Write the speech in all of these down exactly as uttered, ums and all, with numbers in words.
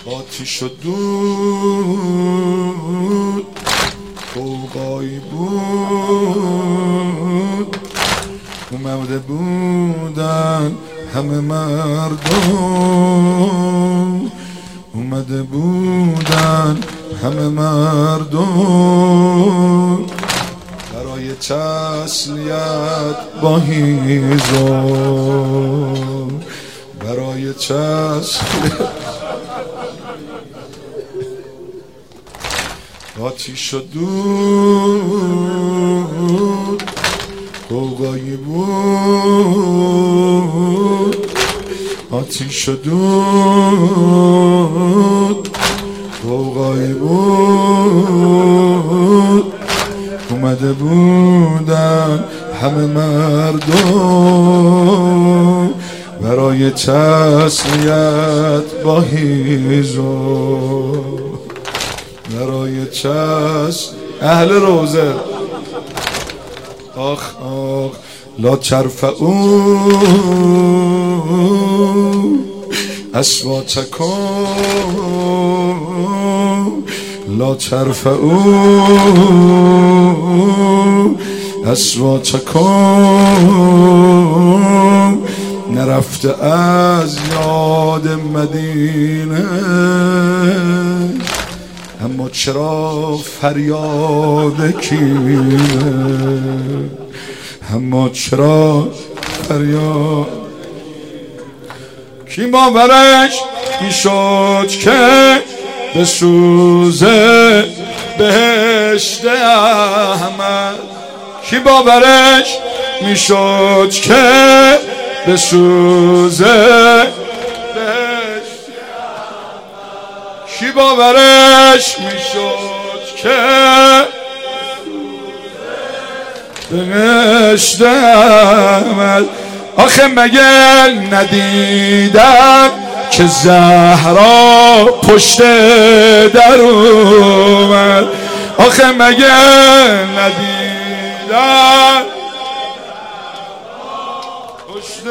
آتیش و دود قوقایی بود، اومده بودن همه مردم، اومده بودن همه مردم برای تسلیت با هیزم، برای تسلیت. آتیش و دود قوقایی بود، آتیش و دود قوقایی بود، اومده بودن همه مردم برای تسلیت با هیزم، برای چشم اهل روزه. آخ آخ لا ترفعوا اصواتکم، لا ترفعوا اصواتکم، نرفته از یاد مدینه اما چرا فریاد کینه، اما چرا فریاد کی باورش میشد که بسوزه بهشت احمد، کی باورش میشد که بسوزه، کی باورش میشد که بهشت احمد. آخه مگه ندیدم که زهرا پشت در اومد، آخه مگه ندیدم پشت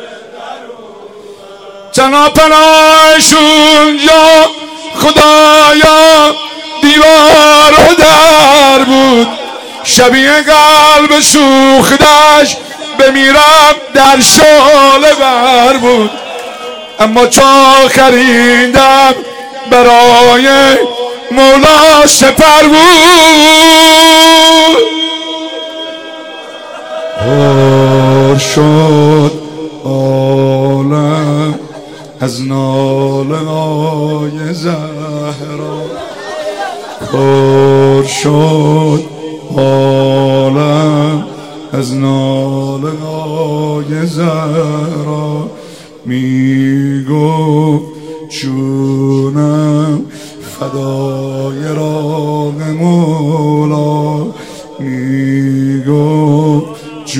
تنها پناهشون یا خدایا دیوار و در بود، شبیه قلب سوختش بمیرم در شعله بر بود، اما چون خریدم برای مولا سپر بود. پر شد عالم از ناله های زهرا، پر شد عالم از ناله های زهرا، میگفت جونم فدای راه مولا، میگفت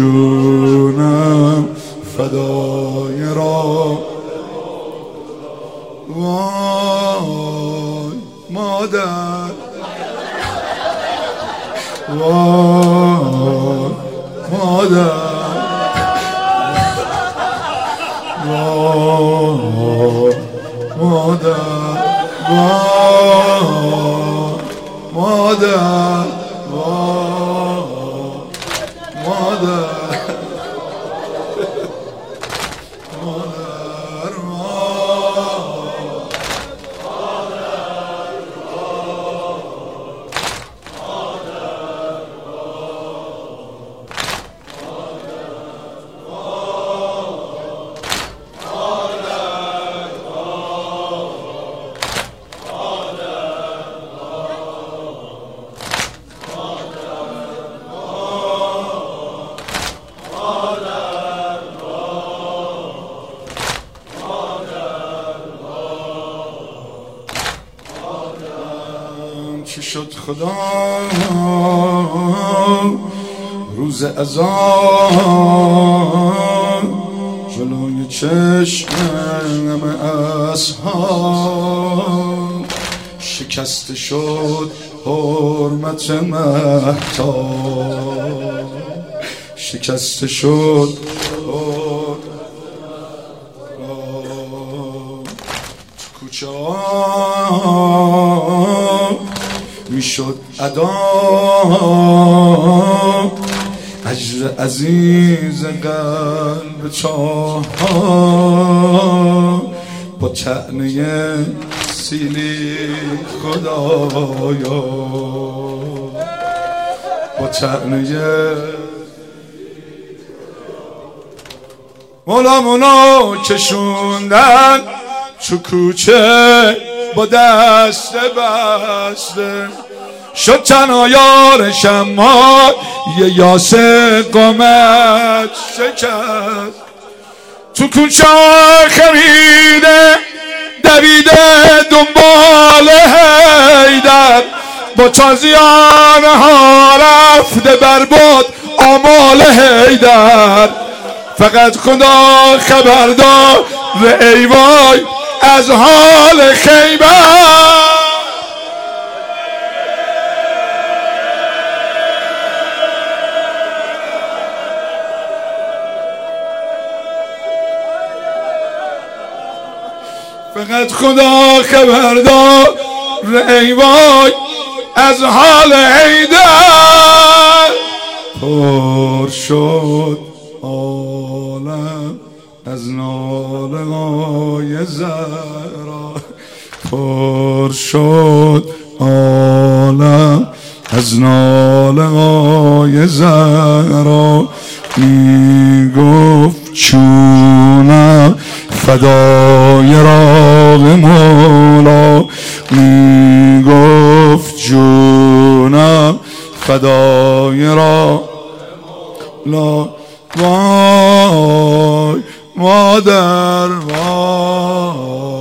جونم فدای راه. وای مادر، وای مادر، وای مادر، وای مادر، وای مادر. چی شد خدا روز اذان جلوی چشم همه اصحاب، شکسته شد حرمت مهتاب، شکسته شد تو کوچه ها میشد ادا اجر عزیز قلب چاه با طعنه سیلی خدایا، با طعنه مولا مولا کشوندن چو کوچه با دست بسته، شد تنها یار شمار یه یاسه قامت شکست. تو کوچه خمیده دویده دنبال حیدر، با تازیانه ها رفته برباد آمال حیدر. فقط خدا خبردار ای وای از حال خیبر. فقط خدا خبردار ای وای از حال حیدر. پر شد عالم از ناله های زهرا، پر شد عالم از ناله های زهرا. می گفت چونم فدای راه مولا، می گفت جونم فدای راه لا. وای مادر وای